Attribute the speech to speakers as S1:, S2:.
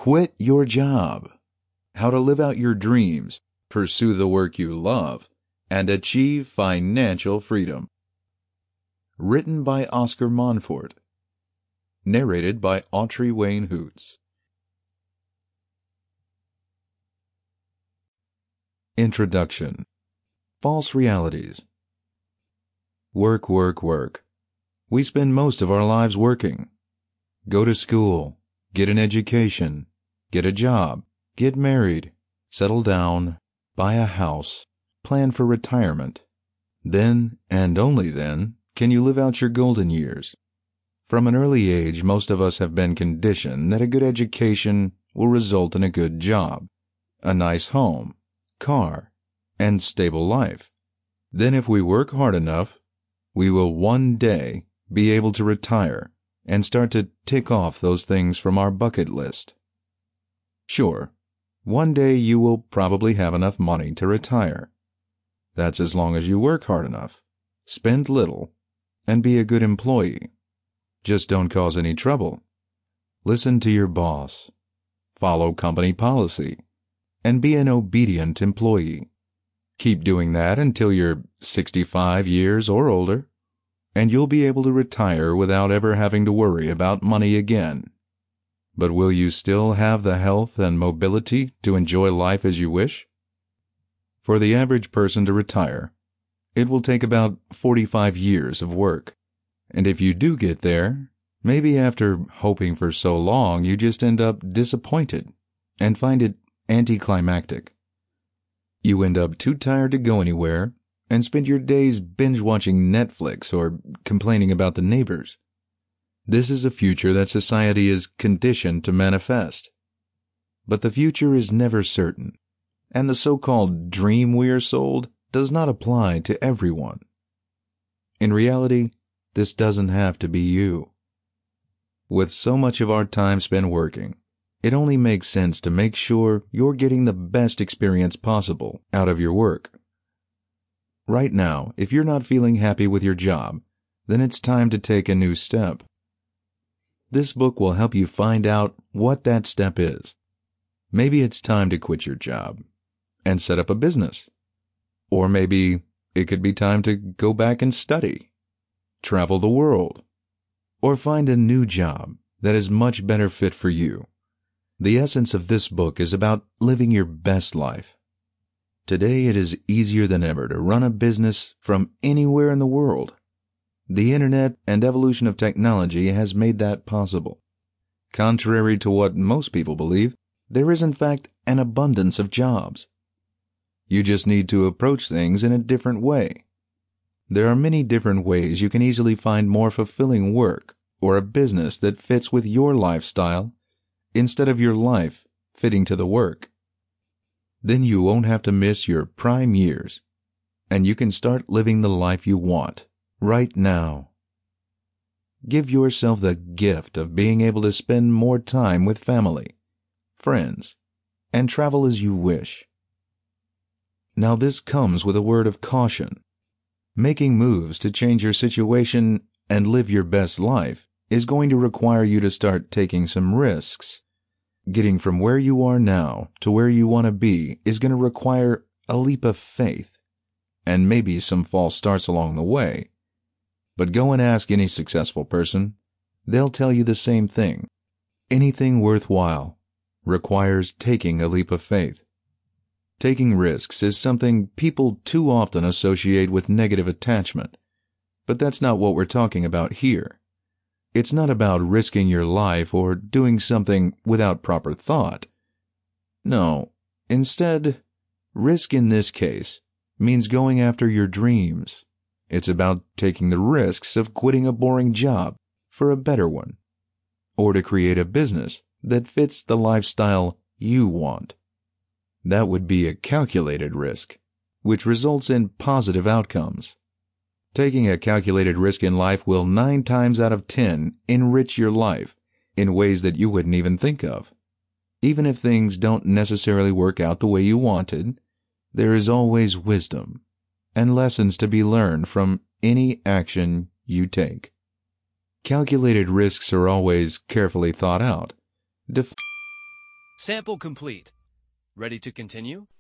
S1: Quit your job. How to live out your dreams, pursue the work you love, and achieve financial freedom. Written by Oscar Montfort. Narrated by Autry Wayne Hoots. Introduction. False realities. Work, work, work. We spend most of our lives working. Go to school, get an education, get a job, get married, settle down, buy a house, plan for retirement. Then, and only then, can you live out your golden years. From an early age, most of us have been conditioned that a good education will result in a good job, a nice home, car, and stable life. Then if we work hard enough, we will one day be able to retire and start to tick off those things from our bucket list. Sure, one day you will probably have enough money to retire. That's as long as you work hard enough, spend little, and be a good employee. Just don't cause any trouble. Listen to your boss. Follow company policy. And be an obedient employee. Keep doing that until you're 65 years or older, and you'll be able to retire without ever having to worry about money again. But will you still have the health and mobility to enjoy life as you wish? For the average person to retire, it will take about 45 years of work. And if you do get there, maybe after hoping for so long, you just end up disappointed and find it anticlimactic. You end up too tired to go anywhere and spend your days binge-watching Netflix or complaining about the neighbors. This is a future that society is conditioned to manifest. But the future is never certain, and the so-called dream we are sold does not apply to everyone. In reality, this doesn't have to be you. With so much of our time spent working, it only makes sense to make sure you're getting the best experience possible out of your work. Right now, if you're not feeling happy with your job, then it's time to take a new step. This book will help you find out what that step is. Maybe it's time to quit your job and set up a business. Or maybe it could be time to go back and study, travel the world, or find a new job that is much better fit for you. The essence of this book is about living your best life. Today it is easier than ever to run a business from anywhere in the world. The internet and evolution of technology has made that possible. Contrary to what most people believe, there is in fact an abundance of jobs. You just need to approach things in a different way. There are many different ways you can easily find more fulfilling work or a business that fits with your lifestyle instead of your life fitting to the work. Then you won't have to miss your prime years, and you can start living the life you want right now. Give yourself the gift of being able to spend more time with family, friends, and travel as you wish. Now this comes with a word of caution. Making moves to change your situation and live your best life is going to require you to start taking some risks. Getting from where you are now to where you want to be is going to require a leap of faith, and maybe some false starts along the way. But go and ask any successful person. They'll tell you the same thing. Anything worthwhile requires taking a leap of faith. Taking risks is something people too often associate with negative attachment, but that's not what we're talking about here. It's not about risking your life or doing something without proper thought. No, instead, risk in this case means going after your dreams. It's about taking the risks of quitting a boring job for a better one, or to create a business that fits the lifestyle you want. That would be a calculated risk, which results in positive outcomes. Taking a calculated risk in life will 9 times out of 10 enrich your life in ways that you wouldn't even think of. Even if things don't necessarily work out the way you wanted, there is always wisdom and lessons to be learned from any action you take. Calculated risks are always carefully thought out.
S2: Sample complete. Ready to continue?